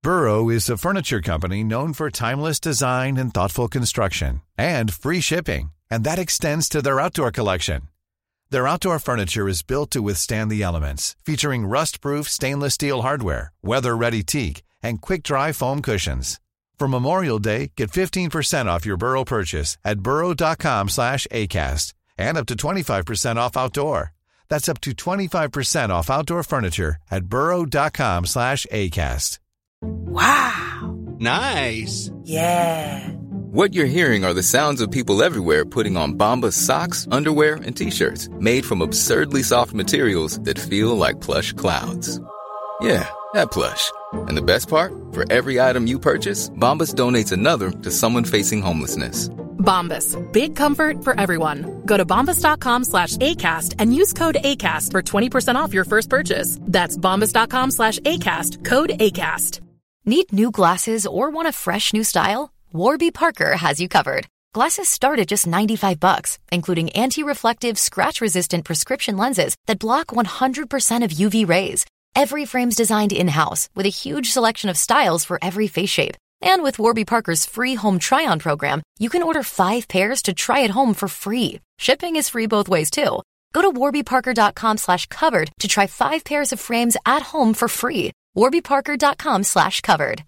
Burrow is a furniture company known for timeless design and thoughtful construction, and free shipping, and that extends to their outdoor collection. Their outdoor furniture is built to withstand the elements, featuring rust-proof stainless steel hardware, weather-ready teak, and quick-dry foam cushions. For Memorial Day, get 15% off your Burrow purchase at burrow.com/ACAST and up to 25% off outdoor. That's up to 25% off outdoor furniture at burrow.com/ACAST. Wow. Nice. Yeah. What you're hearing are the sounds of people everywhere putting on Bombas socks, underwear, and T-shirts made from absurdly soft materials that feel like plush clouds. Yeah, that plush. And the best part? For every item you purchase, Bombas donates another to someone facing homelessness. Bombas. Big comfort for everyone. Go to bombas.com/ACAST and use code ACAST for 20% off your first purchase. That's bombas.com/ACAST. Code ACAST. Need new glasses or want a fresh new style? Warby Parker has you covered. Glasses start at just $95, including anti-reflective, scratch-resistant prescription lenses that block 100% of UV rays. Every frame's designed in-house with a huge selection of styles for every face shape. And with Warby Parker's free home try-on program, you can order 5 pairs to try at home for free. Shipping is free both ways, too. Go to warbyparker.com/covered to try 5 pairs of frames at home for free. warbyparker.com/covered.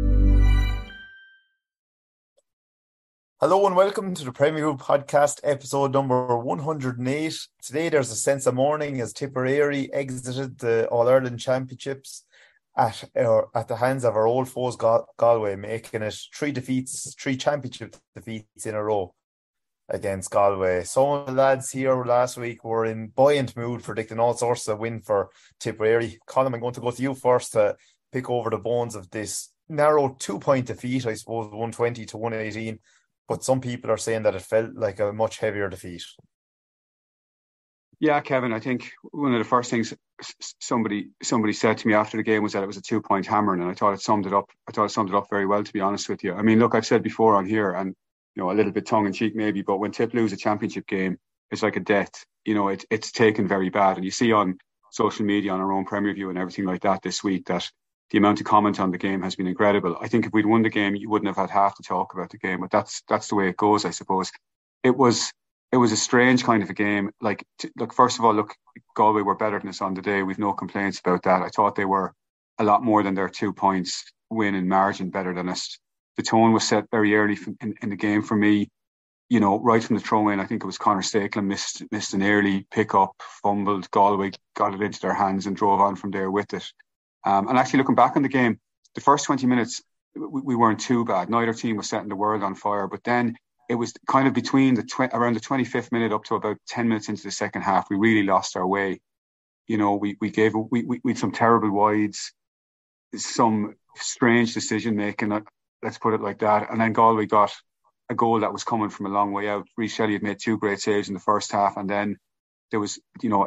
Hello and welcome to the Premier Group podcast, episode number 108. Today there's a sense of mourning as Tipperary exited the All-Ireland Championships at the hands of our old foes Galway, making it 3 championship defeats in a row against Galway. Some of the lads here last week were in buoyant mood, predicting all sorts of win for Tipperary. Colin, I'm going to go to you first to pick over the bones of this narrow 2-point defeat, I suppose, 120 to 118. But some people are saying that it felt like a much heavier defeat. Yeah, Kevin, I think one of the first things somebody said to me after the game was that it was a 2-point hammering, and I thought it summed it up very well, to be honest with you. I mean, look, I've said before on here, and a little bit tongue in cheek maybe, but when Tip lose a championship game, it's like a death. It's taken very bad, and you see on social media, on our own Premier View and everything like that this week, that the amount of comment on the game has been incredible. I think if we'd won the game, you wouldn't have had half to talk about the game, but that's the way it goes, I suppose. It was a strange kind of a game. First of all, Galway were better than us on the day. We've no complaints about that. I thought they were a lot more than their 2 points win in margin better than us. The tone was set very early in the game for me. Right from the throw-in, I think it was Conor Stakelin missed an early pick-up, fumbled. Galway got it into their hands and drove on from there with it. And actually, looking back on the game, the first 20 minutes, we weren't too bad. Neither team was setting the world on fire. But then it was kind of between around the 25th minute up to about 10 minutes into the second half, we really lost our way. We had some terrible wides, some strange decision making. Let's put it like that. And then Galway got a goal that was coming from a long way out. Rhys Shelley had made 2 great saves in the first half, and then there was,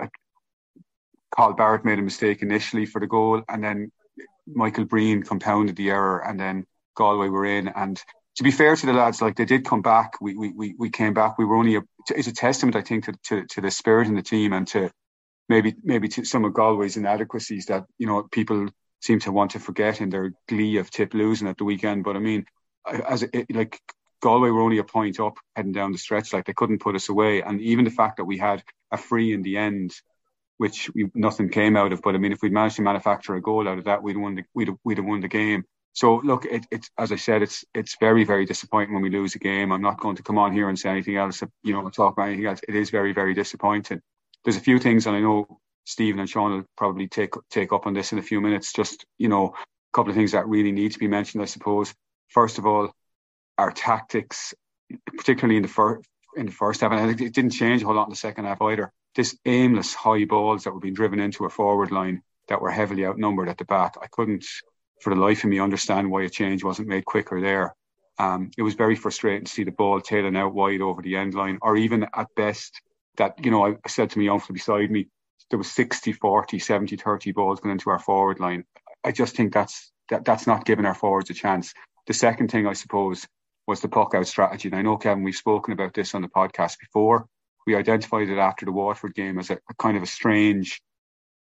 Carl Barrett made a mistake initially for the goal, and then Michael Breen compounded the error, and then Galway were in. And to be fair to the lads, they did come back. We came back. We were only it's a testament, I think, to the spirit in the team, and to maybe to some of Galway's inadequacies that people seem to want to forget in their glee of Tip losing at the weekend. But I mean, Galway were only a point up heading down the stretch. They couldn't put us away, and even the fact that we had a free in the end, which nothing came out of. But I mean, if we'd managed to manufacture a goal out of that, we'd have won the game. So look, it's as I said, it's very, very disappointing when we lose a game. I'm not going to come on here and say anything else, talk about anything else. It is very, very disappointing. There's a few things, and I know Stephen and Sean will probably take up on this in a few minutes. Just a couple of things that really need to be mentioned, I suppose. First of all, our tactics, particularly in the first half, and I think it didn't change a whole lot in the second half either. This aimless high balls that were being driven into a forward line that were heavily outnumbered at the back. I couldn't, for the life of me, understand why a change wasn't made quicker there. It was very frustrating to see the ball tailing out wide over the end line, or even at best that, I said to my uncle beside me, there was 60-40, 70-30 balls going into our forward line. I just think that's not giving our forwards a chance. The second thing, I suppose, was the puck out strategy. And I know, Kevin, we've spoken about this on the podcast before. We identified it after the Waterford game as a kind of a strange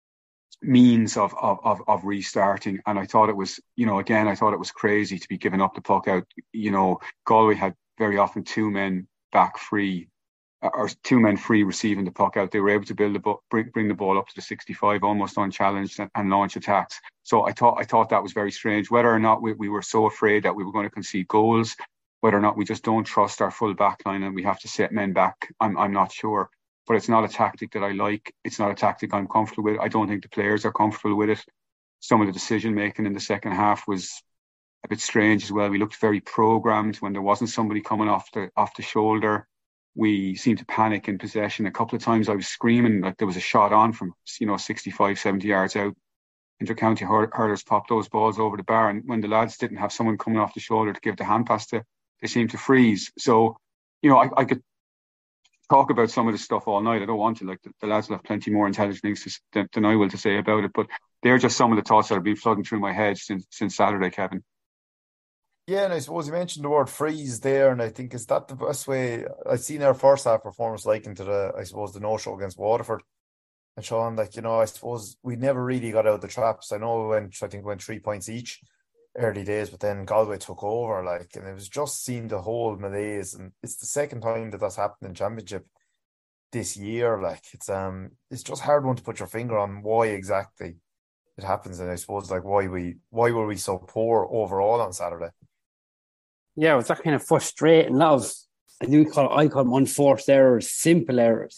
means of restarting. And I thought it was, again, I thought it was crazy to be giving up the puck out. Galway had very often two men back free, or two men free receiving the puck out. They were able to bring the ball up to the 65 almost unchallenged and launch attacks. So I thought that was very strange. Whether or not we were so afraid that we were going to concede goals, whether or not we just don't trust our full back line and we have to set men back, I'm not sure. But it's not a tactic that I like. It's not a tactic I'm comfortable with. I don't think the players are comfortable with it. Some of the decision making in the second half was a bit strange as well. We looked very programmed when there wasn't somebody coming off the shoulder. We seemed to panic in possession. A couple of times I was screaming like there was a shot on from 65, 70 yards out. Inter-county hurlers popped those balls over the bar, and when the lads didn't have someone coming off the shoulder to give the hand pass to, they seemed to freeze. So, I could talk about some of this stuff all night. I don't want to. Like the lads will have plenty more intelligent things than I will to say about it. But they're just some of the thoughts that have been flooding through my head since Saturday, Kevin. Yeah, and I suppose you mentioned the word freeze there, and I think is that the best way. I've seen our first half performance likened to the no-show against Waterford. And Sean, I suppose we never really got out of the traps. I know we went 3 points each early days, but then Galway took over, and it was just seemed the whole malaise. And it's the second time that's happened in Championship this year. It's just hard one to put your finger on why exactly it happens. And I suppose why were we so poor overall on Saturday? Yeah, it was that kind of frustrating. I call them unforced errors, simple errors.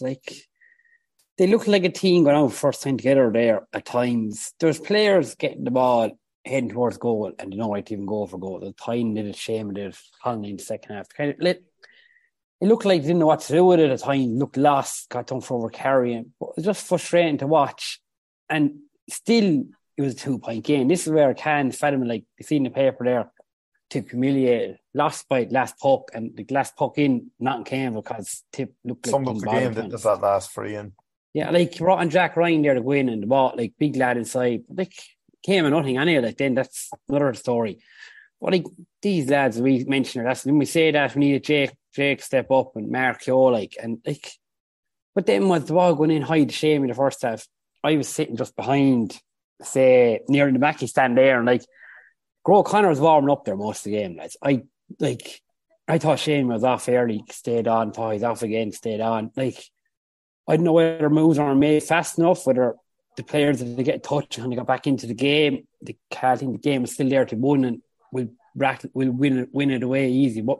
They look like a team going out first time together there at times. There's players getting the ball heading towards goal and they don't like to even go for goal. The time did it, Shame did it, Colony in the second half. It looked like they didn't know what to do with it at times, looked lost, got done for over carrying. But it was just frustrating to watch. And still, it was a 2-point game. This is where Fadman, you see in the paper there, Tip humiliated, lost by last puck, and the last puck in, not in Campbell, because Tip looked like some of the game didn't have that last free in. Yeah, and Jack Ryan there to go in and the ball, big lad inside, came and nothing anyway. Then that's another story. But these lads we mentioned, when we say that we needed Jake step up and Mark Keogh, but then was the ball going in high to Shame in the first half. I was sitting just behind, say, near the backy stand there, and Gro Connor was warming up there most of the game, lads. I thought Shane was off early, stayed on, thought he's off again, stayed on. I don't know whether moves are made fast enough, whether the players that they get a touch and they got back into the game. I think the game is still there to win and will win it away easy. But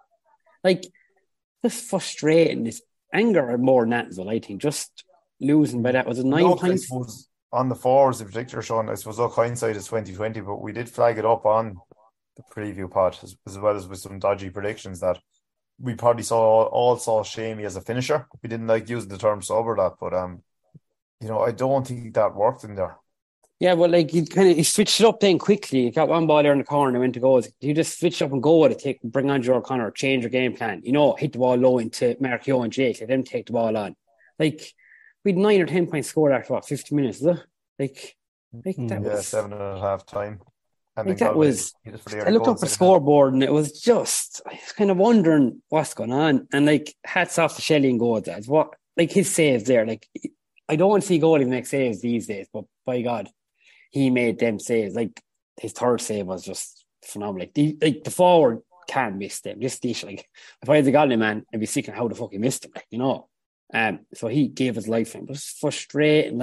just frustrating, this anger more than that as well, I think. Just losing by that. Was it 9 points? On the forwards in particular, Sean, I suppose hindsight is 2020, but we did flag it up on the preview pod as well as with some dodgy predictions that we probably all saw Shamey as a finisher. We didn't use the term sub or that, but I don't think that worked in there. Yeah, well, you switched it up then quickly. You got one ball there in the corner and went to go. You just switch up and go with it, bring on Joe Connor, change your game plan. Hit the ball low into Mark Keogh and Jake, let them take the ball on. We'd 9 or 10 points scored after 50 minutes, is it? That was 7.5 time. That was. I looked up at the scoreboard and it was just. I was kind of wondering what's going on. And hats off to Shelley and Goldad. What his saves there. I don't want to see Goldie make saves these days, but by God, he made them saves. His third save was just phenomenal. The forward can't miss them. Just if I had the Galway man, I'd be sick of how the fuck he missed them. So he gave his life for him. It was frustrating.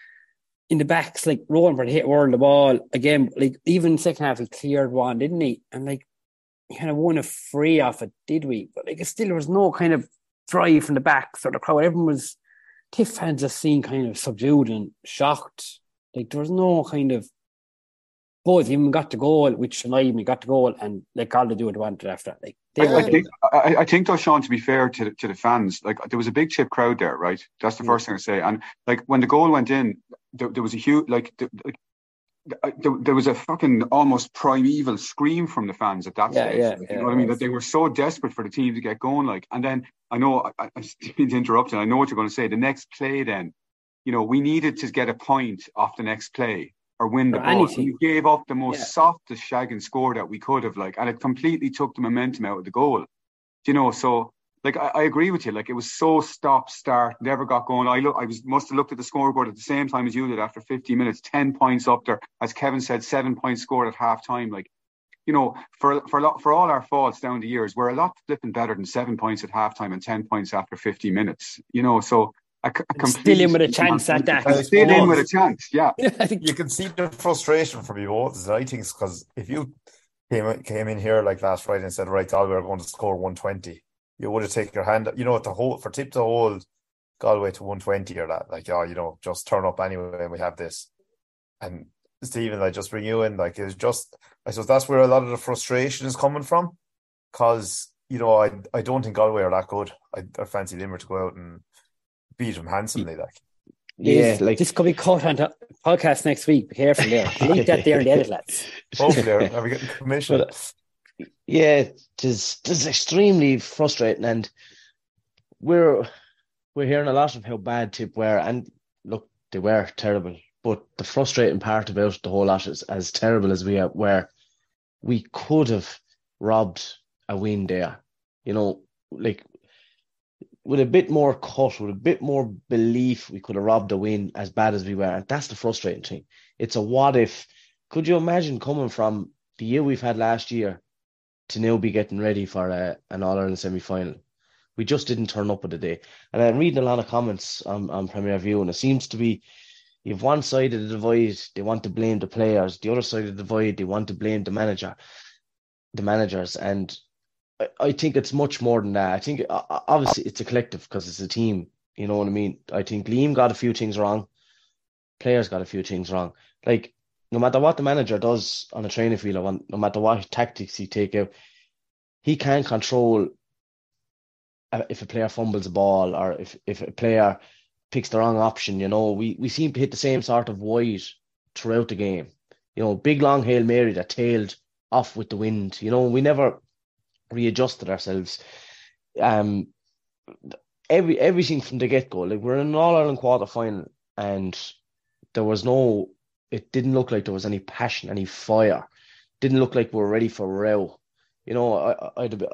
In the backs, Rowan hit the ball again. Even second half, he cleared one, didn't he? And he kind of won a free off it, did we? But still, there was no kind of drive from the backs or the crowd. Everyone was, Tiff fans just seemed kind of subdued and shocked. There was no kind of. Both even got the goal, which annoyed me. Got the goal, and Galway do what they wanted after that. I think though, Sean, to be fair to the fans, there was a big Chip crowd there, right? That's the first thing I say. And when the goal went in, there was a huge there was a fucking almost primeval scream from the fans at that stage. You know what I mean? That they were so desperate for the team to get going. And then I know I didn't interrupt, and I know what you're going to say. The next play, then, we needed to get a point off the next play. Or win the ball. We gave up the most softest shagging score that we could have, and it completely took the momentum out of the goal. So like I agree with you. Like it was so stop start, never got going. Must have looked at the scoreboard at the same time as you did. After 50 minutes, 10 points up there, as Kevin said, 7 points scored at half time. Like, you know, for all our faults down the years, we're a lot flipping better than 7 points at half time and 10 points after 50 minutes. You know, so still in with a chance at that. Still in with a chance, yeah. I think you can see the frustration from you both. I think because if you came in here like last Friday and said, right, Galway are going to score 120, you would have taken your hand, you know, for Tip to hold Galway to 120 or that, like, oh, you know, just turn up anyway and we have this. And Stephen, I just bring you in, like, it's just, I suppose that's where a lot of the frustration is coming from, because, you know, I don't think Galway are that good. I fancy Limerick to go out and beat them handsomely, like. Yeah, like this could be caught on the podcast next week. Be careful there. Link that there in the edit, lads. Hopefully, are we getting commission? But, yeah, it's extremely frustrating, and we're hearing a lot of how bad Tip were, and look, they were terrible. But the frustrating part about the whole lot is, as terrible as we were, we could have robbed a win there. You know, like, with a bit more cut, with a bit more belief, we could have robbed a win as bad as we were. And that's the frustrating thing. It's a what if. Could you imagine coming from the year we've had last year to now be getting ready for an All-Ireland semi-final? We just didn't turn up at the day. And I'm reading a lot of comments on Premier View, and it seems to be, you have one side of the divide, they want to blame the players. The other side of the divide, they want to blame the managers. And I think it's much more than that. I think obviously it's a collective because it's a team. You know what I mean? I think Liam got a few things wrong. Players got a few things wrong. Like, no matter what the manager does on a training field, or no matter what tactics he take out, he can't control if a player fumbles a ball or if a player picks the wrong option. You know, we seem to hit the same sort of wide throughout the game. You know, big long Hail Mary that tailed off with the wind. You know, we never readjusted ourselves. Everything from the get-go, like, we're in an All-Ireland quarter-final, and it didn't look like there was any passion, any fire. Didn't look like we were ready for a row. You know,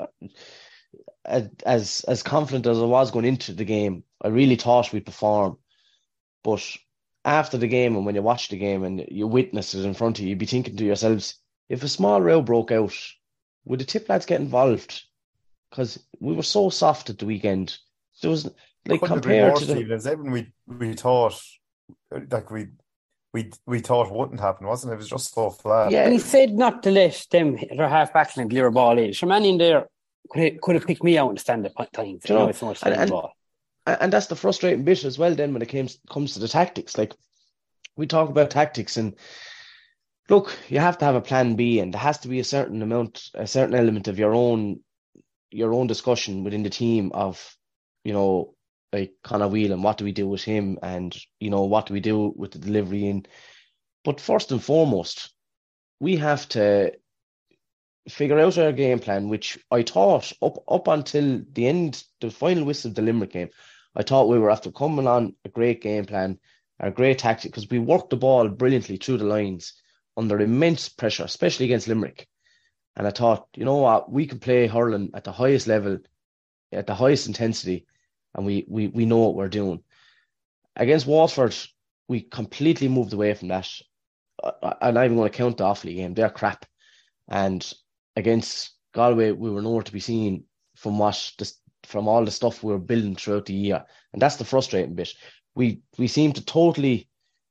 as confident as I was going into the game, I really thought we'd perform. But after the game, and when you watch the game and you witness it in front of you, you'd be thinking to yourselves, if a small row broke out, would the Tip lads get involved? Because we were so soft at the weekend. There was, like, compared to Stephen, as everyone we thought, like, we thought wouldn't happen, wasn't it? It was just so flat. Yeah, and he said not to let them their half back line clear a ball in. Sherman in there could have picked me out in the stand at times. You know, it's so much ball. And that's the frustrating bit as well. Then when it comes to the tactics, like, we talk about tactics, and look, you have to have a plan B, and there has to be a certain element of your own discussion within the team of, you know, like Conor Whelan, what do we do with him, and, you know, what do we do with the delivery in. But first and foremost, we have to figure out our game plan, which I thought up until the end, the final whistle of the Limerick game, I thought we were after coming on a great game plan, a great tactic, because we worked the ball brilliantly through the lines under immense pressure, especially against Limerick. And I thought, you know what, we can play hurling at the highest level, at the highest intensity, and we know what we're doing. Against Waterford, we completely moved away from that. I'm not even going to count the Offaly game. They're crap. And against Galway, we were nowhere to be seen from all the stuff we were building throughout the year. And that's the frustrating bit. We seem to totally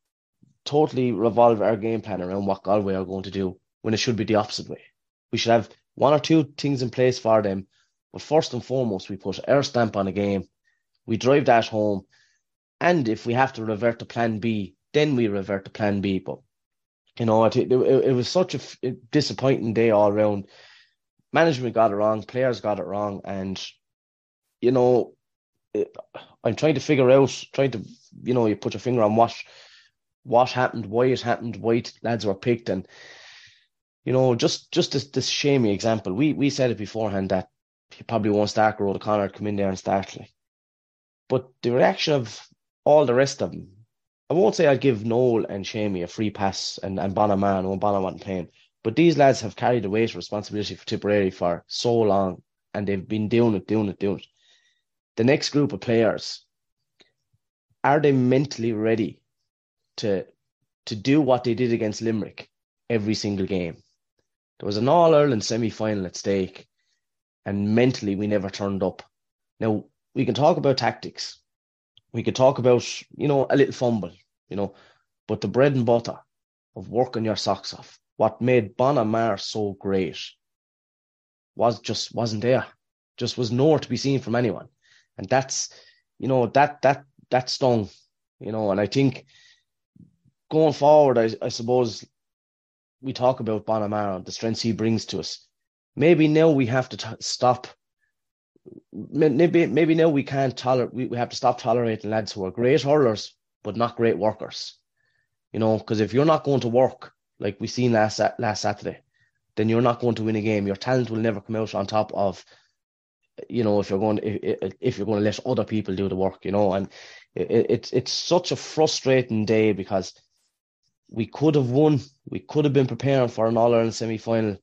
revolve our game plan around what Galway are going to do, when it should be the opposite way. We should have one or two things in place for them, but first and foremost, we put our stamp on a game, we drive that home, and if we have to revert to plan B, then we revert to plan B. But, you know, it was such a disappointing day all around. Management got it wrong, players got it wrong, and, you know, I'm trying to figure out, you put your finger on what happened, why it happened, why lads were picked. And, you know, just this shamey example. We said it beforehand that he probably won't start Rhoda Connor to come in there and start. But the reaction of all the rest of them, I won't say I'd give Noel and Shamey a free pass and Bonamar, and Bonner wasn't playing, but these lads have carried the weight of responsibility for Tipperary for so long, and they've been doing it. the next group of players, are they mentally ready to do what they did against Limerick every single game? There was an All-Ireland semi-final at stake, and mentally we never turned up. Now, we can talk about tactics. We could talk about, a little fumble, but the bread and butter of working your socks off, what made Bonamar so great, wasn't there. Just was nowhere to be seen from anyone. And that's, that stung, and I think going forward, I suppose we talk about Bonamar and the strengths he brings to us. Maybe now we have to stop. Maybe now we can't tolerate. We have to stop tolerating lads who are great hurlers but not great workers. Because if you're not going to work like we seen last Saturday, then you're not going to win a game. Your talent will never come out on top of, if you're going to let other people do the work. And it's such a frustrating day because we could have won. We could have been preparing for an All-Ireland semi-final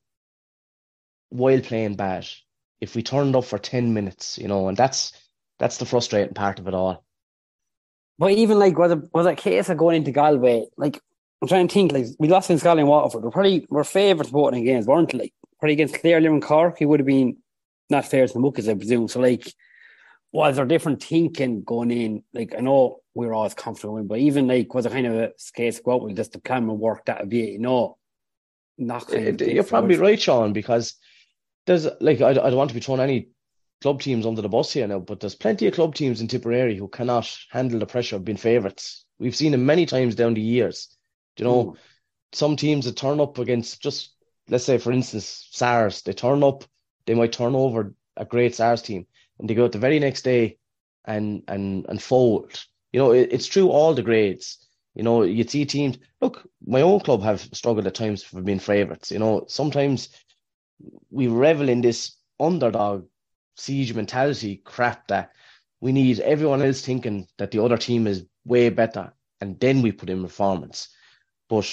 while playing bad if we turned up for 10 minutes, and that's the frustrating part of it all. But even was it a case of going into Galway? I'm trying to think, we lost against Galway and Waterford. We're favourites both in games, weren't they? Probably against Clare, Limerick, Cork, he would have been not fair to the Muckers, I presume. So was there different thinking going in? I know we were always comfortable in, but even was it kind of a case of go out with just the plan will work, that would be not kind of. You're probably right, Sean, because there's I don't want to be throwing any club teams under the bus here now, but there's plenty of club teams in Tipperary who cannot handle the pressure of being favourites. We've seen it many times down the years. Some teams that turn up against just, let's say, for instance, SARS, they turn up, they might turn over a great SARS team, and they go out the very next day and fold. It's true all the grades. You'd see teams. Look, my own club have struggled at times for being favourites. Sometimes we revel in this underdog siege mentality crap that we need everyone else thinking that the other team is way better, and then we put in performance. But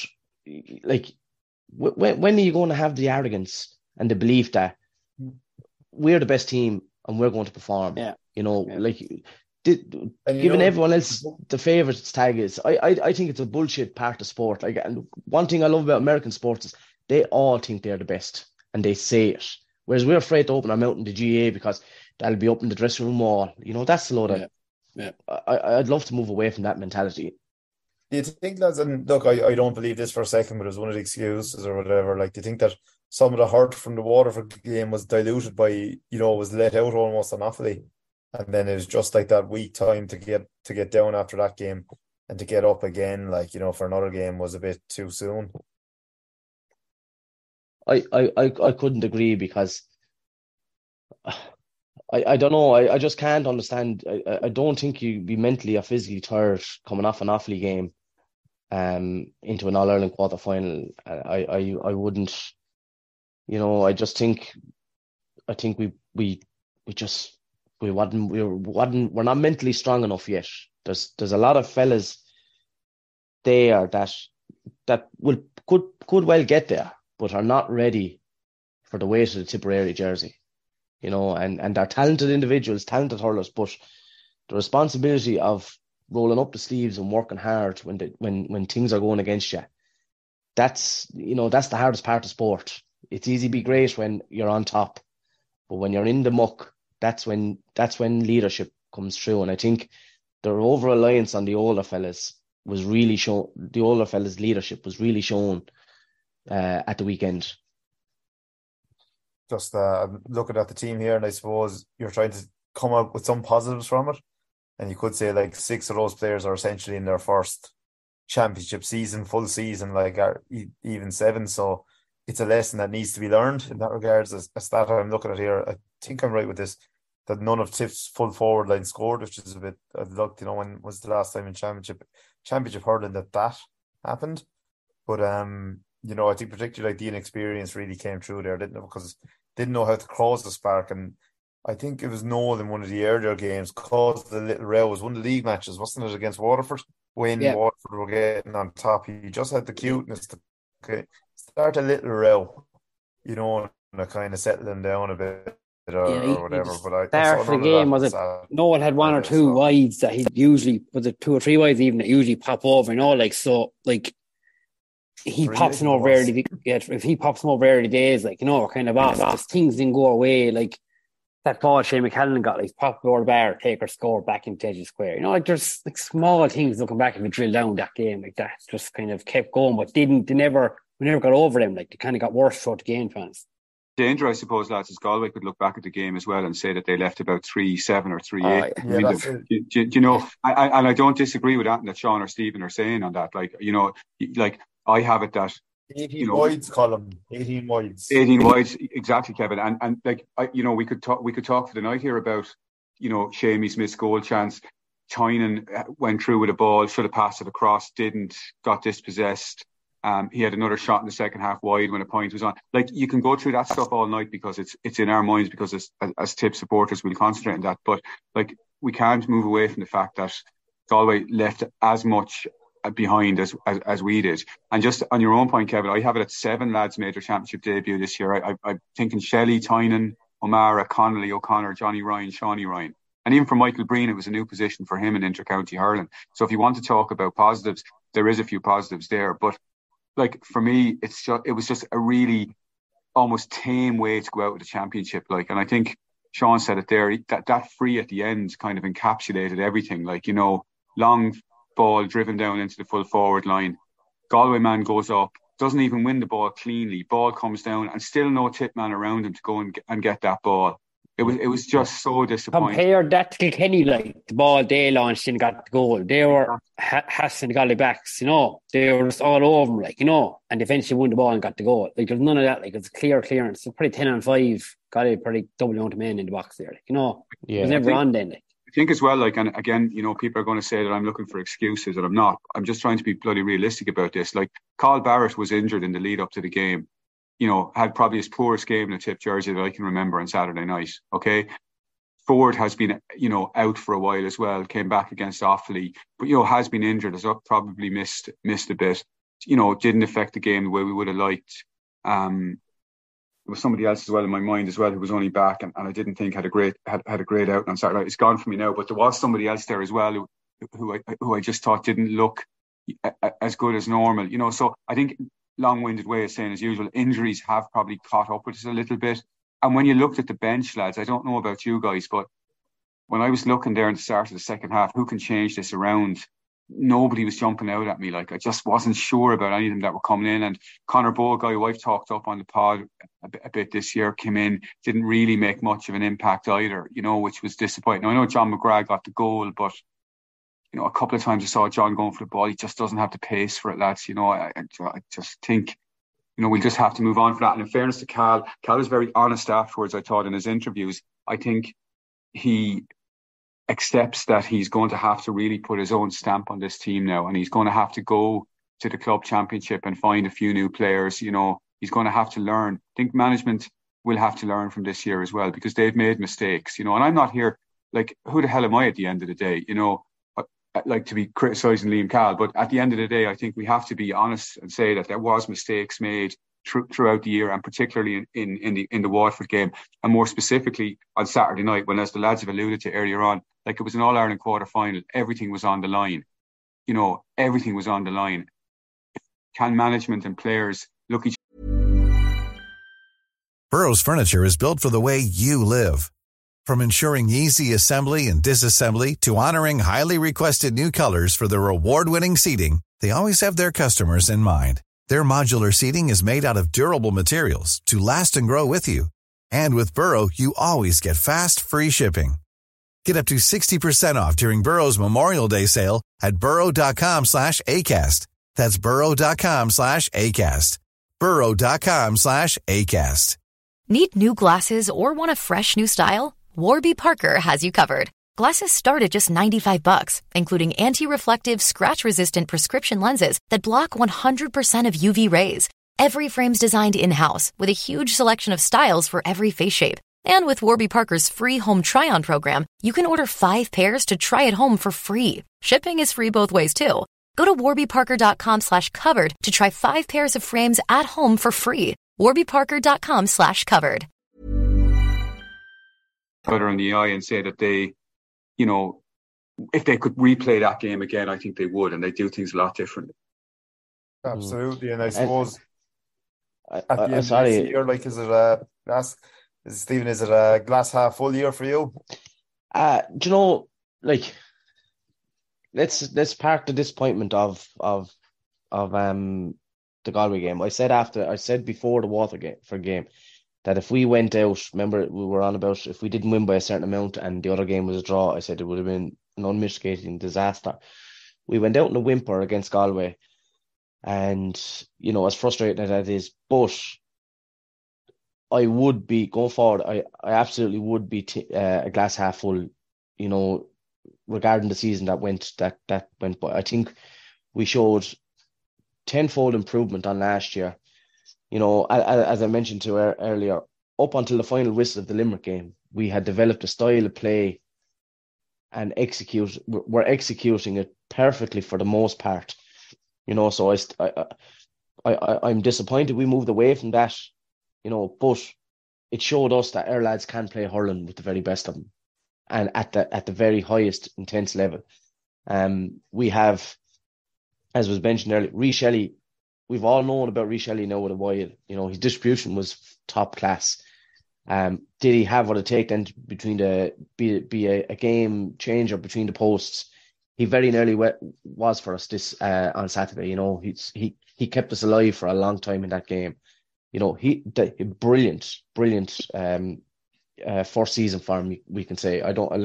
when are you going to have the arrogance and the belief that we're the best team and we're going to perform? Yeah. Giving everyone else the favourites tag is, I think it's a bullshit part of sport. And one thing I love about American sports is they all think they're the best and they say it. Whereas we're afraid to open our mouth in the GA because that'll be up in the dressing room wall. That's a load of. Yeah. I'd love to move away from that mentality. Do you think, lads, and look, I don't believe this for a second, but it was one of the excuses or whatever. Do you think that some of the hurt from the Waterford game was diluted by, was let out almost on Offaly, and then it was just that week time to get down after that game and to get up again, for another game was a bit too soon? I couldn't agree because I don't know. I just can't understand. I don't think you'd be mentally or physically tired coming off an Offaly game into an All-Ireland quarter-final. I wouldn't, I just think we're not mentally strong enough yet. There's a lot of fellas there that could well get there, but are not ready for the weight of the Tipperary jersey, and they're talented individuals, talented hurlers, but the responsibility of rolling up the sleeves and working hard when things are going against you, that's the hardest part of sport. It's easy to be great when you're on top, but when you're in the muck, that's when leadership comes through. And I think their over-reliance on the older fellas was really shown. The older fellas' leadership was really shown at the weekend. Just looking at the team here, and I suppose you're trying to come up with some positives from it, and you could say 6 of those players are essentially in their first championship season, full season, even 7. So it's a lesson that needs to be learned in that regards. A stat I'm looking at here, I think I'm right with this, that none of Tiff's full forward line scored, which is a bit. I've looked, when was the last time in championship hurling that happened? But I think particularly the inexperience really came through there, because didn't know how to cause the spark. And I think it was Noel in one of the earlier games caused a little row. It was one of the league matches, wasn't it, against Waterford? When Waterford were getting on top, he just had the cuteness to start a little row, and kind of settle them down a bit. or whatever. But I start saw of the game was it? Noel had one or two wides that he usually was it 2 or 3 wides even that usually pop over, he pops them over early. If he pops them over early days, we're kind of off. Just things didn't go away. Like that ball Shane McCallum got, pop over the bar, take or score back into Edge Square. There's small things looking back if you drill down that game like that. Just kind of kept going, but we never got over them. They kind of got worse throughout the game, fans. Danger, I suppose, lads, is Galway could look back at the game as well and say that they left about 3-7 or 3-8. And I don't disagree with that Sean or Stephen are saying on that. I have it that 18 wides, Colin. 18 wides. 18 wides, exactly, Kevin. And we could talk for the night here about Shamey's missed goal chance. Tynan went through with a ball, should have passed it across, didn't, got dispossessed. He had another shot in the second half wide when a point was on. You can go through that stuff all night because it's in our minds, because as Tip supporters we'll concentrate on that. But we can't move away from the fact that Galway left as much behind as we did. And just on your own point, Kevin, I have it at 7 lads made their championship debut this year. I'm thinking Shelley, Tynan, O'Mara, Connolly, O'Connor, Johnny Ryan, Shawnee Ryan. And even for Michael Breen, it was a new position for him in inter-county hurling. So if you want to talk about positives, there is a few positives there. But for me, it was just a really almost tame way to go out with the championship. And I think Sean said it there, that free at the end kind of encapsulated everything. Long ball driven down into the full forward line. Galway man goes up, doesn't even win the ball cleanly. Ball comes down and still no tip man around him to go and get that ball. It was just so disappointing. Compare that to Kilkenny, the ball they launched and got the goal. They were hassling the Galway backs, They were just all over them, and eventually won the ball and got the goal. There's none of that. It's a clear clearance. It's pretty 10-on-5. Galway pretty double amount of men in the box there. It was never on then. I think as well, and again, people are going to say that I'm looking for excuses, and I'm not. I'm just trying to be bloody realistic about this. Carl Barrett was injured in the lead up to the game. Had probably his poorest game in a Tip jersey that I can remember on Saturday night. Okay. Ford has been, out for a while as well, came back against Offaly, but, has been injured, has probably missed a bit, didn't affect the game the way we would have liked. There was somebody else as well in my mind as well who was only back and I didn't think had a great out on Saturday. It's gone from me now, but there was somebody else there as well who I just thought didn't look as good as normal, so I think long-winded way of saying as usual, injuries have probably caught up with us a little bit. And when you looked at the bench, lads, I don't know about you guys, but when I was looking there at the start of the second half, who can change this around? Nobody was jumping out at me. I just wasn't sure about any of them that were coming in. And Conor Bowe, guy who I've talked up on the pod a bit this year, came in, didn't really make much of an impact either, which was disappointing. Now, I know John McGrath got the goal, but a couple of times I saw John going for the ball. He just doesn't have the pace for it, lads. I just think, we'll just have to move on for that. And in fairness to Cal was very honest afterwards, I thought, in his interviews. I think he accepts that he's going to have to really put his own stamp on this team now. And he's going to have to go to the club championship and find a few new players. He's going to have to learn. I think management will have to learn from this year as well, because they've made mistakes, and I'm not here, who the hell am I at the end of the day? To be criticising Liam Cal, but at the end of the day, I think we have to be honest and say that there was mistakes made throughout the year, and particularly in the Waterford game, and more specifically on Saturday night, when, as the lads have alluded to earlier on, it was an All-Ireland quarter-final, everything was on the line. Everything was on the line. Can management and players look each? Burrow's furniture is built for the way you live. From ensuring easy assembly and disassembly to honoring highly requested new colors for their award-winning seating, they always have their customers in mind. Their modular seating is made out of durable materials to last and grow with you. And with Burrow, you always get fast, free shipping. Get up to 60% off during Burrow's Memorial Day sale at burrow.com/ACAST. That's burrow.com/ACAST. burrow.com/ACAST. Need new glasses or want a fresh new style? Warby Parker has you covered. Glasses start at just $95, including anti-reflective, scratch-resistant prescription lenses that block 100% of UV rays. Every frame's designed in-house with a huge selection of styles for every face shape. And with Warby Parker's free home try-on program, you can order 5 pairs to try at home for free. Shipping is free both ways, too. Go to warbyparker.com/covered to try 5 pairs of frames at home for free. warbyparker.com/covered. other in the eye and say that they, you know, if they could replay that game again, I think they would, and they do things a lot differently. Absolutely, and I suppose at the end of this year, like, is it a glass half full year for you? Do you know, like, let's park the disappointment of the Galway game. I said before the Waterford game that if we went out, remember we were on about if we didn't win by a certain amount and the other game was a draw, I said it would have been an unmitigating disaster. We went out in a whimper against Galway, and you know, as frustrating as that is, but I would be going forward. I absolutely would be a glass half full, you know, regarding the season that went by. I think we showed tenfold improvement on last year. You know, as I mentioned to earlier, up until the final whistle of the Limerick game, we had developed a style of play and we're executing it perfectly for the most part. You know, so I'm disappointed we moved away from that. You know, but it showed us that our lads can play hurling with the very best of them, and at the very highest intense level. We have, as was mentioned earlier, Rhys Shelley. We've all known about Rhys Shelley now with a while. You know, his distribution was top class. Did he have what it takes then between be a game changer between the posts? He very nearly was for us this on Saturday. You know, he kept us alive for a long time in that game. You know, brilliant first season for him, we can say.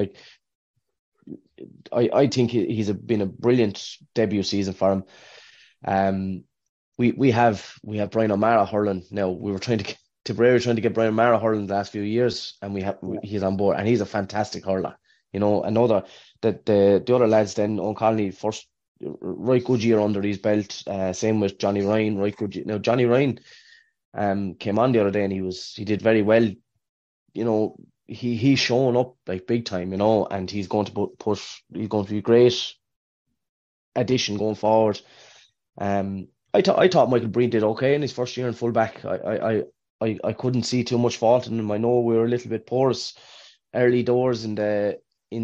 I think he's been a brilliant debut season for him. We have Brian O'Mara hurling now. We were trying to get Brian O'Mara hurling the last few years, and he's on board, and he's a fantastic hurler. You know, another the other lads then, O'Connelly first, right good year under his belt. Same with Johnny Ryan, right good year. Now Johnny Ryan came on the other day and he did very well. You know, he's showing up like big time, you know, and he's going to he's going to be a great addition going forward. I thought Michael Breen did okay in his first year in fullback. I couldn't see too much fault in him. I know we were a little bit porous early doors in the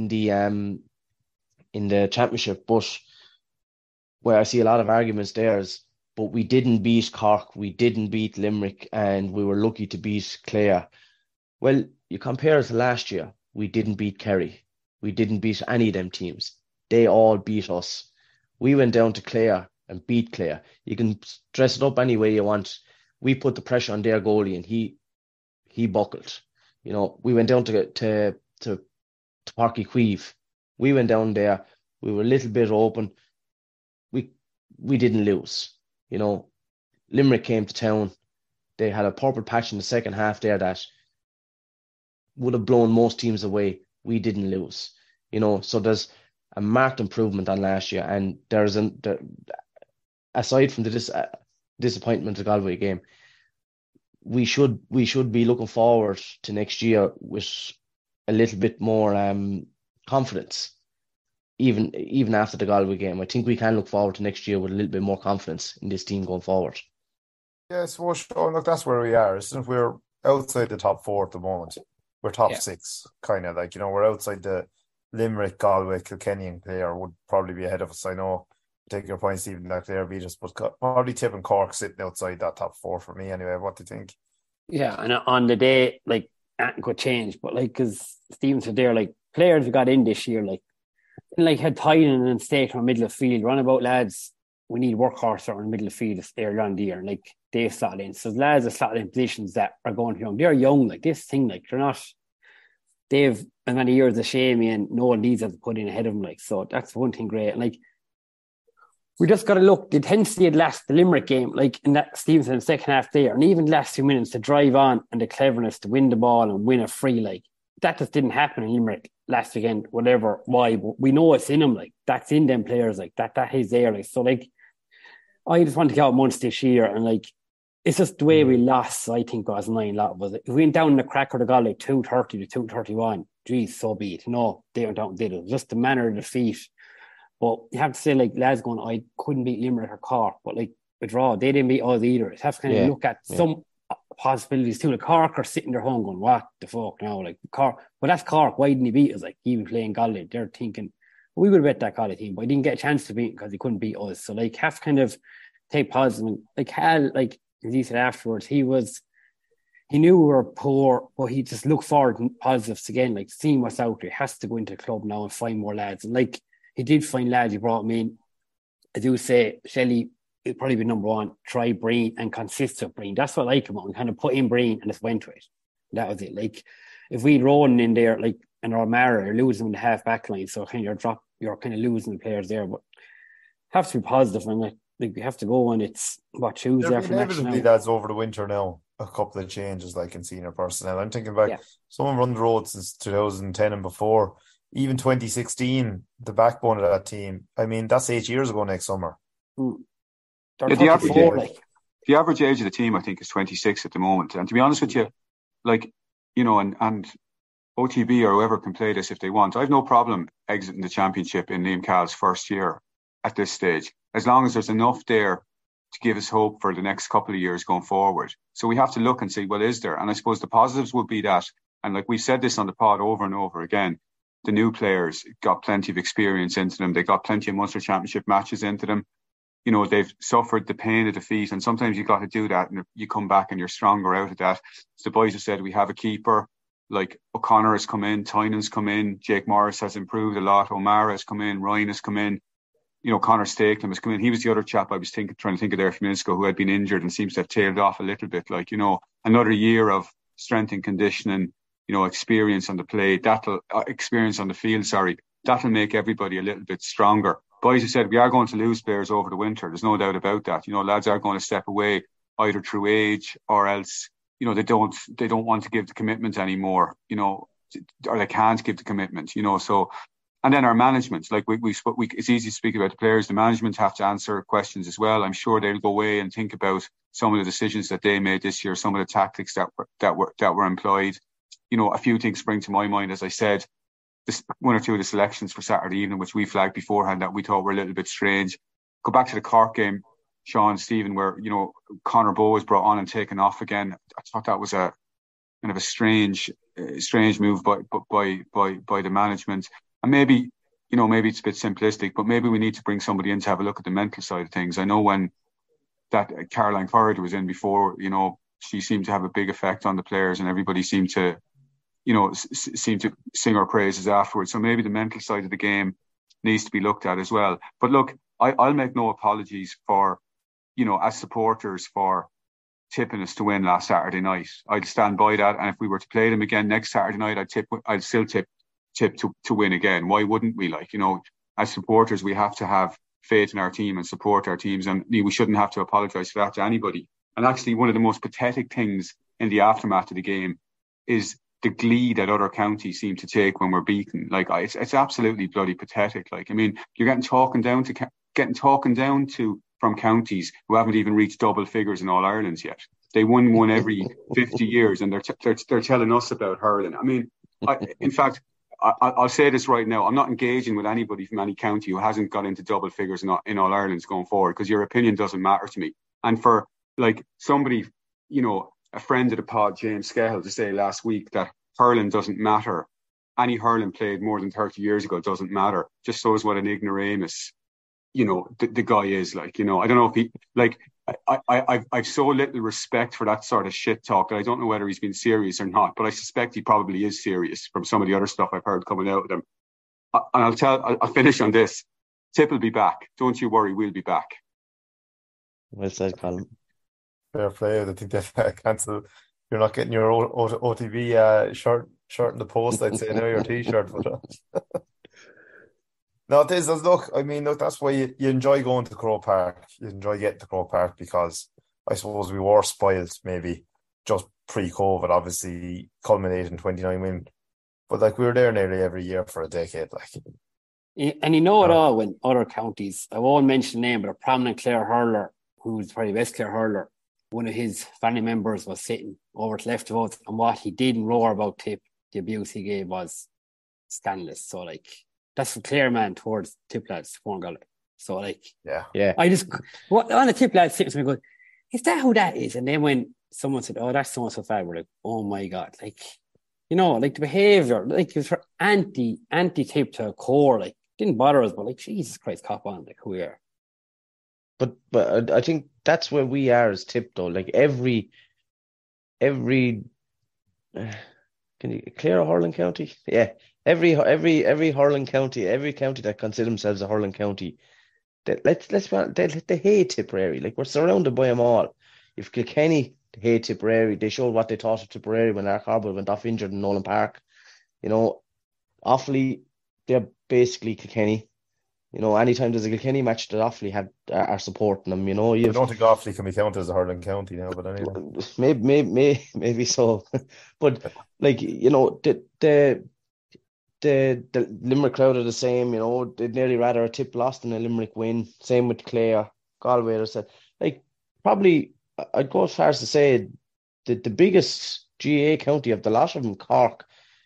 championship, but where I see a lot of arguments there is, but we didn't beat Cork, we didn't beat Limerick, and we were lucky to beat Clare. Well, you compare it to last year, we didn't beat Kerry, we didn't beat any of them teams. They all beat us. We went down to Clare and beat Clare. You can dress it up any way you want. We put the pressure on their goalie and he buckled. You know, we went down to Páirc Uí Chaoimh. We went down there. We were a little bit open. We didn't lose. You know, Limerick came to town. They had a purple patch in the second half there that would have blown most teams away. We didn't lose. You know, so there's a marked improvement on last year, and aside from the disappointment of the Galway game, we should be looking forward to next year with a little bit more confidence. Even after the Galway game, I think we can look forward to next year with a little bit more confidence in this team going forward. Yeah, so Sean, look, that's where we are. Isn't it? We're outside the top four at the moment. We're top six, kind of like, you know, we're outside the Limerick, Galway, Kilkenny and Clare would probably be ahead of us. I know, take your point, Stephen, that Clare beat us, but probably Tip and Cork sitting outside that top four for me anyway. What do you think? Yeah, and on the day, like, that could change, but like, because Stephen said there, like, players who got in this year, like had Tynan and State from middle of field, runabout lads, we need workhorse or in the middle of field earlier on the year, and like they've slotted in. So lads are slotted in positions that are going young. They're young, like this thing, like they're not, they've as many years of shame and no one needs to put in ahead of them, like, so that's one thing great. And like, we just got to look, the intensity had last the Limerick game, like in that Stevenson in the second half there, and even the last 2 minutes to drive on and the cleverness to win the ball and win a free, like that just didn't happen in Limerick last weekend, whatever, why, but we know it's in them, like that's in them players, like that is there, like, so like I just want to get out Munster this year, and like it's just the way we lost. I think it was 9 lot was it. If we went down in the cracker to go like 230 to 231, geez, so be it. No, they went down and did it. Just the manner of defeat. But you have to say, like, lads going, I couldn't beat Limerick or Cork, but like a draw, they didn't beat us either. You have to kind of look at some possibilities too. Like Cork are sitting there home going, what the fuck now? Like Cork, well, that's Cork. Why didn't he beat us? Like he was playing Galway. They're thinking we would have bet that Galway team, but he didn't get a chance to beat because he couldn't beat us. So like, have to kind of take positive. And like Hal, like as he said afterwards, he knew we were poor, but he just looked forward to positives again. Like seeing what's out there, he has to go into the club now and find more lads. And like he did find lads. He brought them in. I do say Shelley. It'd probably be number one, try Breen and consist with Breen. That's what I like about him. Kind of put in Breen and just went to it. That was it. Like, if we'd Ronan in there, like, and O'Mara, you're losing in the half back line. So kind of you're kind of losing the players there. But have to be positive. And like we have to go and it's Tuesday after next now. Inevitably, that's over the winter now. A couple of changes like in senior personnel. I'm thinking about someone run the road since 2010 and before. Even 2016, the backbone of that team. I mean, that's 8 years ago next summer. Yeah, the average age of the team, I think, is 26 at the moment. And to be honest with you, like, you know, and OTB or whoever can play this if they want. I have no problem exiting the championship in Liam Cahill's first year at this stage, as long as there's enough there to give us hope for the next couple of years going forward. So we have to look and see what is there. And I suppose the positives would be that, and like we've said this on the pod over and over again, the new players got plenty of experience into them. They got plenty of Munster Championship matches into them. You know, they've suffered the pain of defeat, and sometimes you've got to do that, and you come back and you're stronger out of that. As the boys have said, we have a keeper, like O'Connor has come in, Tynan's come in, Jake Morris has improved a lot, O'Mara has come in, Ryan has come in, you know, Conor Stakelum has come in. He was the other chap I was trying to think of there a few minutes ago who had been injured and seems to have tailed off a little bit. Like, you know, another year of strength and conditioning, you know, experience on the play, experience on the field, that'll make everybody a little bit stronger. Boys have said we are going to lose players over the winter. There's no doubt about that. You know, lads are going to step away either through age or else, you know, they don't want to give the commitment anymore, you know, or they can't give the commitment, you know. So, and then our management, like we it's easy to speak about the players. The management have to answer questions as well. I'm sure they'll go away and think about some of the decisions that they made this year, some of the tactics that were employed. You know, a few things spring to my mind, as I said. One or two of the selections for Saturday evening, which we flagged beforehand that we thought were a little bit strange. Go back to the Cork game, Sean, Stephen, where, you know, Conor Bowe was brought on and taken off again. I thought that was a kind of a strange move by the management. And maybe, you know, maybe it's a bit simplistic, but maybe we need to bring somebody in to have a look at the mental side of things. I know when that Caroline Corrigan was in before, you know, she seemed to have a big effect on the players and everybody seemed to sing her praises afterwards. So maybe the mental side of the game needs to be looked at as well. But look, I'll make no apologies for, you know, as supporters for tipping us to win last Saturday night. I'd stand by that. And if we were to play them again next Saturday night, I'd still tip to win again. Why wouldn't we? Like, you know, as supporters, we have to have faith in our team and support our teams. And we shouldn't have to apologise for that to anybody. And actually, one of the most pathetic things in the aftermath of the game is the glee that other counties seem to take when we're beaten. Like, it's absolutely bloody pathetic. Like, I mean, you're getting talking down to from counties who haven't even reached double figures in All Irelands yet. They won one every 50 years, and they're telling us about hurling. I mean, in fact, I'll say this right now: I'm not engaging with anybody from any county who hasn't got into double figures in All Irelands going forward, because your opinion doesn't matter to me. And for like somebody, you know, a friend of the pod, James Scahill, to say last week that hurling doesn't matter. Any hurling played more than 30 years ago doesn't matter. Just shows what an ignoramus, you know, the guy is. Like, you know, I don't know if he, like, I've so little respect for that sort of shit talk that I don't know whether he's been serious or not, but I suspect he probably is serious from some of the other stuff I've heard coming out of him. And I'll finish on this. Tip will be back. Don't you worry, we'll be back. Well said, Colin. Fair play. I think that cancel. You're not getting your OTB shirt in the post, I'd say, now your T-shirt. But no, it is. Look, that's why you enjoy going to Croke Park. You enjoy getting to Croke Park because I suppose we were spoiled maybe just pre-COVID, obviously culminating 29 win. But like we were there nearly every year for a decade. Like, and you know it all when other counties, I won't mention the name, but a prominent Clare hurler, who's probably the best Clare hurler, one of his family members was sitting over to left of us, and what he did and roar about Tip, the abuse he gave was scandalous. So like, that's a clear man towards Tip lads, Galway. So like, yeah. I just on the Tip lads sitting to me going, is that who that is? And then when someone said, "Oh, that's so fad," we're like, "Oh my God!" Like, you know, like the behavior, like it was for anti-tip to a core. Like, didn't bother us, but like, Jesus Christ, cop on, like who we are. But I think that's where we are as Tip though. Like every can you clear a hurling county? Yeah, every hurling county, every county that consider themselves a hurling county, they hate Tipperary. Like we're surrounded by them all. If Kilkenny hate Tipperary, they showed what they thought of Tipperary when Mark Harbour went off injured in Nolan Park. You know, Offaly, they're basically Kilkenny. You know, anytime there's a Kilkenny match, that Offaly are supporting them. You know, I don't think Offaly can be counted as a hurling county now, but anyway, maybe so. But like you know, the Limerick crowd are the same. You know, they'd nearly rather a Tip loss than a Limerick win. Same with Clare, Galway. Said like probably I'd go as far as to say that the biggest GA county of the lot of them, Cork,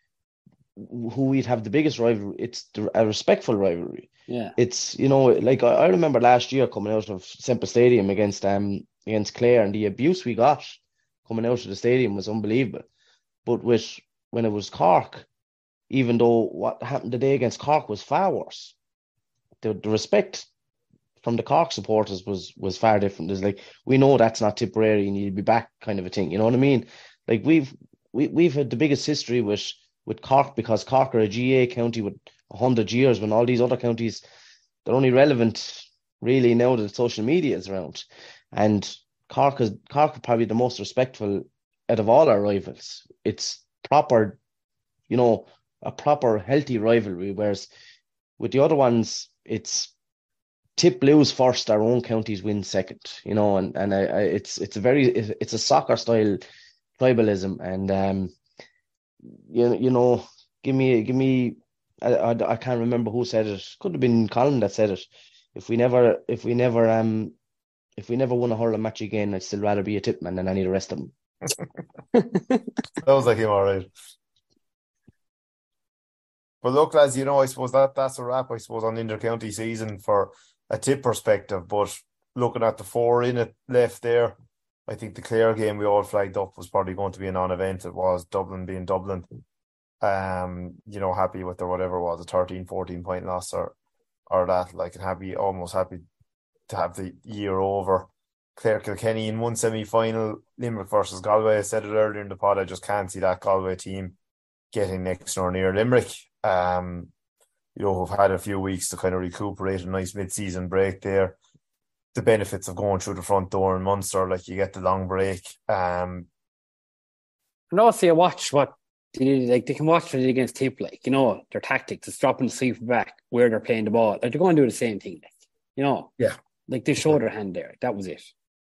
who we'd have the biggest rivalry. It's a respectful rivalry. Yeah, it's you know like I remember last year coming out of Semple Stadium against Clare, and the abuse we got coming out of the stadium was unbelievable. But when it was Cork, even though what happened today against Cork was far worse, the respect from the Cork supporters was far different. There's like, we know that's not Tipperary and you'll be back kind of a thing. You know what I mean? Like we've had the biggest history with Cork because Cork are a GA county with 100 years when all these other counties, they're only relevant really now that social media is around. And Cork is probably the most respectful out of all our rivals. It's proper, you know, a proper healthy rivalry, whereas with the other ones, it's Tip lose first, our own counties win second, you know, and it's a soccer style tribalism, and you know, give me I can't remember who said it. Could have been Colin that said it. If we never won a hurling match again, I'd still rather be a Tipman than any of the rest of them. That was like him, all right. But look, lads, you know, I suppose that's a wrap, I suppose, on the inter-county season for a Tip perspective. But looking at the four in it left there, I think the Clare game we all flagged up was probably going to be a non-event. It was Dublin being Dublin. You know, happy with their whatever it was, a 13-14 point loss or that, like, almost happy to have the year over. Clare Kilkenny in one semi-final, Limerick versus Galway. I said it earlier in the pod, I just can't see that Galway team getting next or near Limerick. You know, who've had a few weeks to kind of recuperate, a nice mid-season break there. The benefits of going through the front door in Munster, like you get the long break. And also you watch what they can watch it against Tip, like, you know, their tactics, it's dropping the sweeper back where they're playing the ball. Like they're going to do the same thing, like, you know. Yeah. Like they showed their hand there. That was it.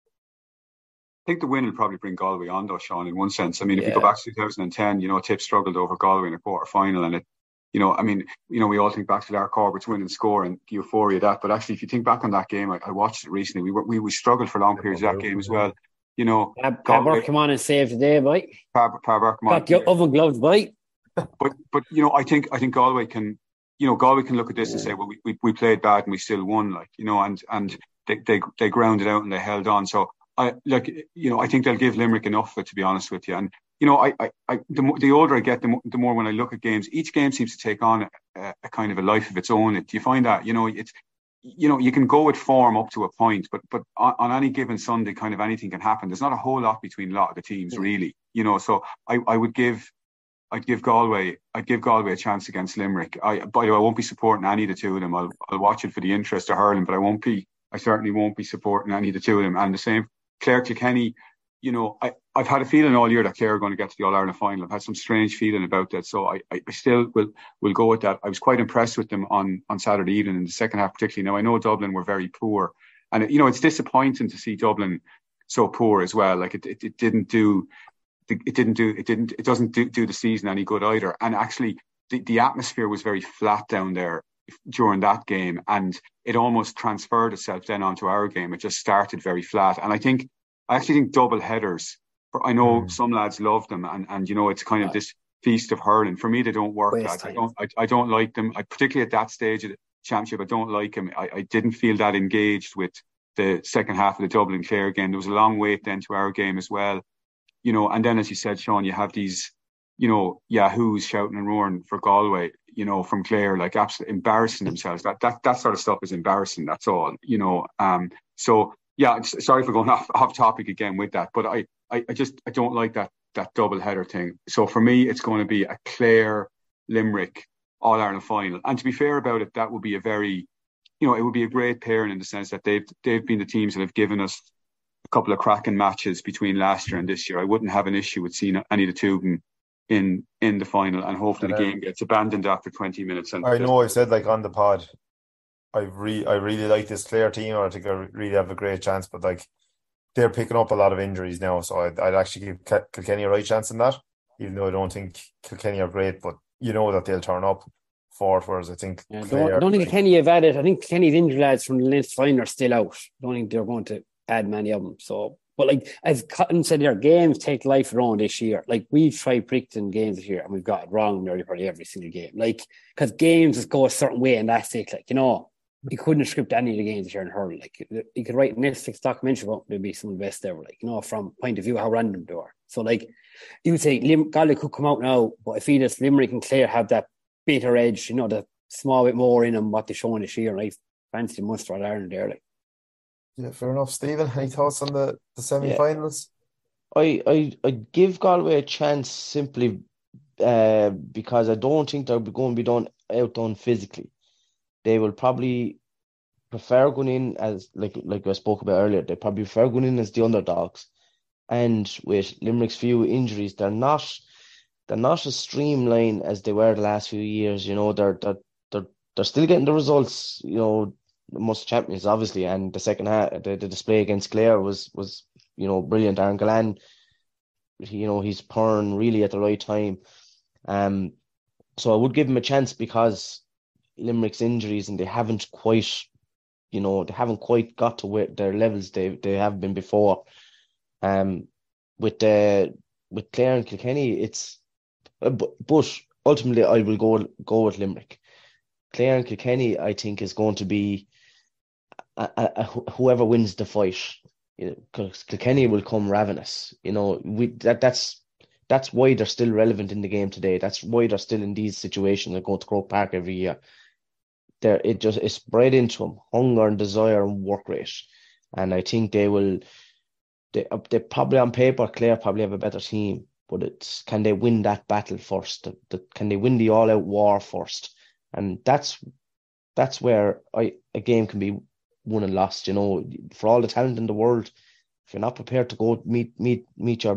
I think the win will probably bring Galway on though, Sean, in one sense. I mean, if you go back to 2010, you know, Tip struggled over Galway in a quarter final, and it, you know, I mean, you know, we all think back to Lark Corbett's win and score and the euphoria of that. But actually, if you think back on that game, I watched it recently. We struggled for long periods of that game as well. You know, Pat Burke come on and save the day, boy. Pat Burke come on. Got your oven gloves, boy. But you know, I think Galway can, you know, Galway can look at this and say, well, we played bad and we still won, like, you know, and they grounded out and they held on. So I think they'll give Limerick enough of it, to be honest with you. And you know, the older I get, the more when I look at games, each game seems to take on a kind of a life of its own. Do you find that? You know, it's, you know, you can go with form up to a point, but on any given Sunday, kind of anything can happen. There's not a whole lot between a lot of the teams, really. You know, so I'd give Galway a chance against Limerick. By the way, I won't be supporting any of the two of them. I'll watch it for the interest of hurling, but I certainly won't be supporting any of the two of them. And the same, Clare Kilkenny, you know, I've had a feeling all year that Clare are going to get to the All-Ireland final. I've had some strange feeling about that. So I still will go with that. I was quite impressed with them on Saturday evening in the second half, particularly. Now, I know Dublin were very poor. And, you know, it's disappointing to see Dublin so poor as well. Like it doesn't do the season any good either. And actually, the atmosphere was very flat down there during that game, and it almost transferred itself then onto our game. It just started very flat. And I actually think double headers, I know some lads love them, and you know, it's kind of this feast of hurling. For me, they don't work. I don't like them. Particularly at that stage of the championship, I don't like them. I didn't feel that engaged with the second half of the Dublin Clare game. There was a long wait then to our game as well. and then as you said, Sean, you have these, yahoos shouting and roaring for Galway, from Clare, like absolutely embarrassing themselves. That sort of stuff is embarrassing. That's all, So yeah, sorry for going off topic again with that, but I don't like that double header thing. So for me, it's going to be a Clare Limerick All Ireland final. And to be fair about it, that would be a very, it would be a great pairing in the sense that they've been the teams that have given us a couple of cracking matches between last year and this year. I wouldn't have an issue with seeing any of the two of them in the final, and hopefully the game gets abandoned after 20 minutes. And I know I said on the pod, I really like this Clare team. I think I really have a great chance, but they're picking up a lot of injuries now, so I'd actually give Kilkenny a right chance in that, even though I don't think Kilkenny are great, but that they'll turn up for it, whereas I think I don't think Kilkenny have added. I think Kilkenny's injured lads from the Leinster final are still out. I don't think they're going to add many of them. So, but as Cotton said, their games take life around this year. We've tried predicting games this year and we've got it wrong nearly probably every single game. Because games just go a certain way and that's it. You couldn't script any of the games this year in hurling. You could write a Netflix documentary about them, they'd be some of the best ever. From point of view how random they are. So you would say Galway could come out now, but I feel that Limerick and Clare have that bitter edge, the small bit more in them what they're showing this year. I fancy Munster All Ireland there. Yeah, fair enough. Stephen, any thoughts on the semi-finals? Yeah. I give Galway a chance simply because I don't think they're going to be outdone physically. They will probably prefer going in as like I spoke about earlier. They probably prefer going in as the underdogs, and with Limerick's few injuries, they're not as streamlined as they were the last few years. They're still getting the results. Most champions obviously, and the second half, the display against Clare was brilliant. Aaron Gillan, he's pouring really at the right time. So I would give him a chance because Limerick's injuries and they haven't quite got to where their levels they have been before. With Clare and Kilkenny, but ultimately I will go with Limerick. Clare and Kilkenny, I think, is going to be whoever wins the fight. Because Kilkenny will come ravenous. That's why they're still relevant in the game today. That's why they're still in these situations. They go to Croke Park every year. It's bred into them, hunger and desire and work rate. And I think they probably on paper, Clare probably have a better team, but can they win that battle first? Can they win the all-out war first? And that's where a game can be won and lost. For all the talent in the world, if you're not prepared to go meet your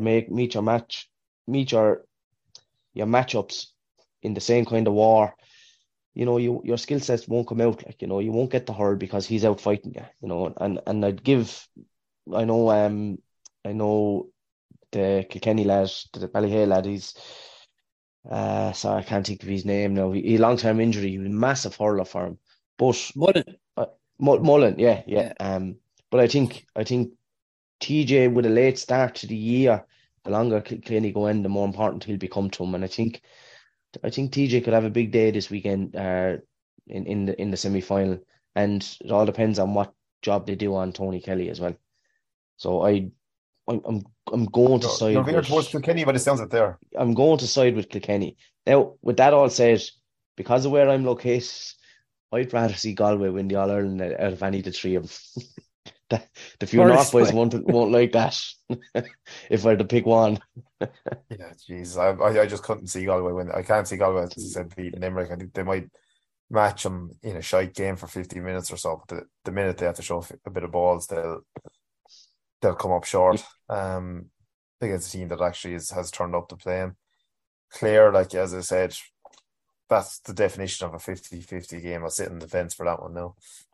matchups in the same kind of war, your skill sets won't come out. You won't get the hurl because he's out fighting you. And I'd give, I know the Kilkenny lad, the Ballyhale lad, he's sorry, I can't think of his name now. He long-term injury, he was a massive hurler for him. But Mullen, yeah. But I think TJ with a late start to the year, the longer Kilkenny go in, the more important he'll become to him. And I think TJ could have a big day this weekend in the semi-final, and it all depends on what job they do on Tony Kelly as well. So I'm going to side. You're veering towards Kilkenny, but it sounds like there. I'm going to side with Kilkenny. Now, with that all said, because of where I'm located, I'd rather see Galway win the All Ireland out of any of the three of them. The few North boys won't like that if I had to pick one. Yeah, jeez, I just couldn't see Galway win. I can't see Galway, as I said, beating Limerick. I think they might match them in a shite game for 15 minutes or so. But the minute they have to show a bit of balls, they'll come up short. Against a team that actually has turned up to play him. Clare, as I said, that's the definition of a 50-50 game. I'll sit in the fence for that one now.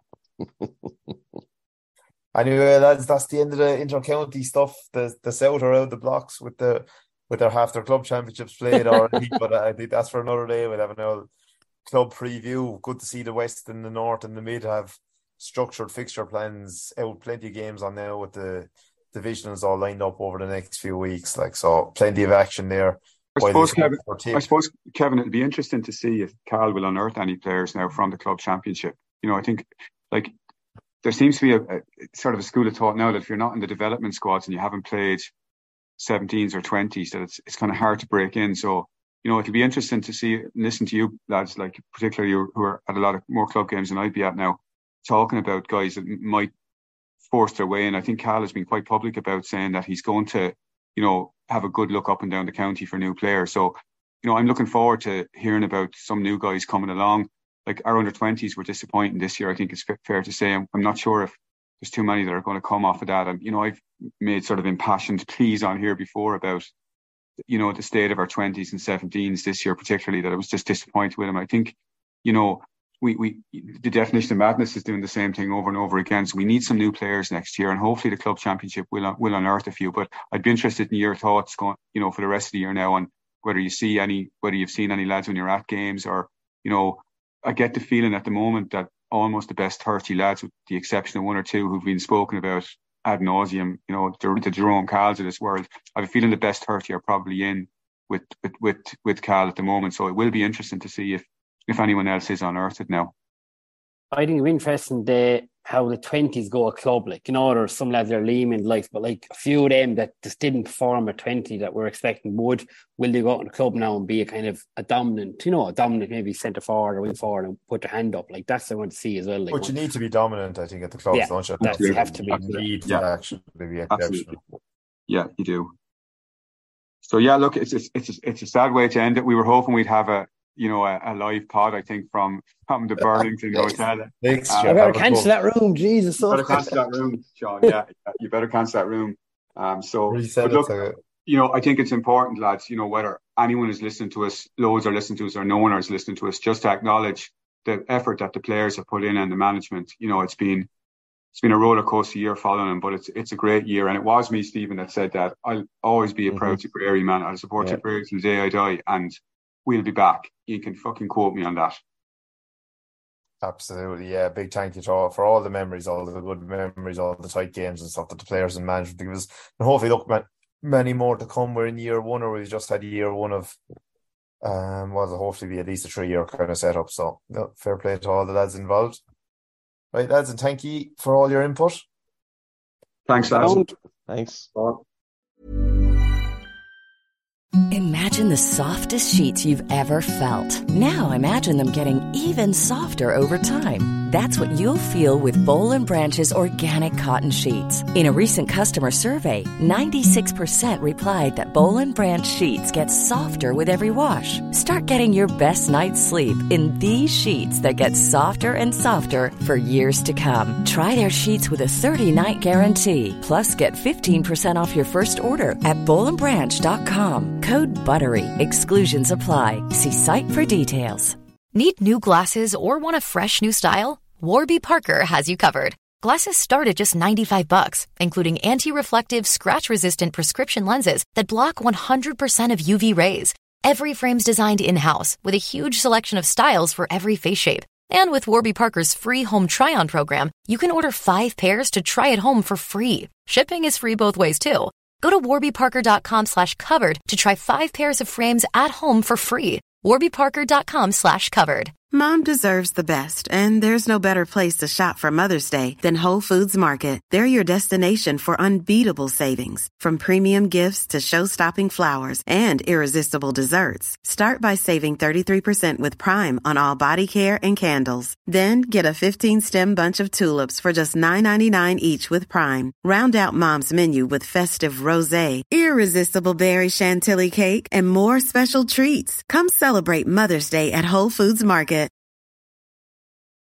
Anyway, lads, that's the end of the inter-county stuff. The South are out of the blocks with their half their club championships played already, but I think that's for another day. We'll have another club preview. Good to see the West and the North and the Mid have structured fixture plans out. Plenty of games on now with the divisions all lined up over the next few weeks. So plenty of action there. I suppose, Kevin, it'd be interesting to see if Carl will unearth any players now from the club championship. I think there seems to be a sort of a school of thought now that if you're not in the development squads and you haven't played 17s or 20s that it's kind of hard to break in. So, you know, it'll be interesting to see, listen to you lads, like particularly you who are at a lot of more club games than I'd be at now, talking about guys that might force their way in. I think Cal has been quite public about saying that he's going to, you know, have a good look up and down the county for new players. So, you know, I'm looking forward to hearing about some new guys coming along. Like our under-20s were disappointing this year, I think it's fair to say. I'm not sure if there's too many that are going to come off of that. And, you know, I've made sort of impassioned pleas on here before about, you know, the state of our 20s and 17s this year, particularly, that I was just disappointed with them. I think, you know, the definition of madness is doing the same thing over and over again. So we need some new players next year, and hopefully the club championship will unearth a few. But I'd be interested in your thoughts going, you know, for the rest of the year now on whether you've seen any lads when you're at games, or, you know, I get the feeling at the moment that almost the best 30 lads, with the exception of one or two who've been spoken about ad nauseum, you know, the Jerome Cals of this world, I have a feeling the best 30 are probably in with Cal at the moment. So it will be interesting to see if anyone else is unearthed now. I think it's interesting how the 20s go at club. Like, you know, there's some lads that are lean in life, but like a few of them that just didn't perform at 20 that we're expecting will they go out in the club now and be a dominant maybe centre forward or wing forward and put their hand up? Like, that's what I want to see as well. Like, but you need to be dominant, I think, at the clubs, don't you? You have to be. You need to actually be exceptional. Yeah, you do. So yeah, look, it's a sad way to end it. We were hoping we'd have a live pod, I think, from the Burlington Hotel. I better cancel that room, Jesus. You better cancel that room, Sean. Yeah, you better cancel that room. But look, you know, I think it's important, lads, you know, whether anyone is listening to us, loads are listening to us, or no one is listening to us, just to acknowledge the effort that the players have put in and the management. You know, it's been a roller coaster year following them, but it's a great year. And it was me, Stephen, that said that I'll always be a proud Tipperary man. I'll support Tipperary till the day I die, and we'll be back. You can fucking quote me on that. Absolutely, yeah. Big thank you for all the memories, all the good memories, all the tight games and stuff that the players and management give us. And hopefully, look, many more to come. We're in year one, or we've just had year one of it'll hopefully be at least a 3-year kind of setup. So, fair play to all the lads involved. Right, lads, and thank you for all your input. Thanks, lads. Thanks. Imagine the softest sheets you've ever felt. Now imagine them getting even softer over time. That's what you'll feel with Boll & Branch's organic cotton sheets. In a recent customer survey, 96% replied that Boll & Branch sheets get softer with every wash. Start getting your best night's sleep in these sheets that get softer and softer for years to come. Try their sheets with a 30-night guarantee. Plus, get 15% off your first order at bollandbranch.com. Code BUTTERY. Exclusions apply. See site for details. Need new glasses or want a fresh new style? Warby Parker has you covered. Glasses start at just $95, including anti-reflective, scratch-resistant prescription lenses that block 100% of UV rays. Every frame's designed in-house with a huge selection of styles for every face shape. And with Warby Parker's free home try-on program, you can order 5 pairs to try at home for free. Shipping is free both ways, too. Go to warbyparker.com/covered to try 5 pairs of frames at home for free. warbyparker.com/covered. Mom deserves the best, and there's no better place to shop for Mother's Day than Whole Foods Market. They're your destination for unbeatable savings, from premium gifts to show-stopping flowers and irresistible desserts. Start by saving 33% with Prime on all body care and candles. Then get a 15-stem bunch of tulips for just $9.99 each with Prime. Round out Mom's menu with festive rosé, irresistible berry chantilly cake, and more special treats. Come celebrate Mother's Day at Whole Foods Market.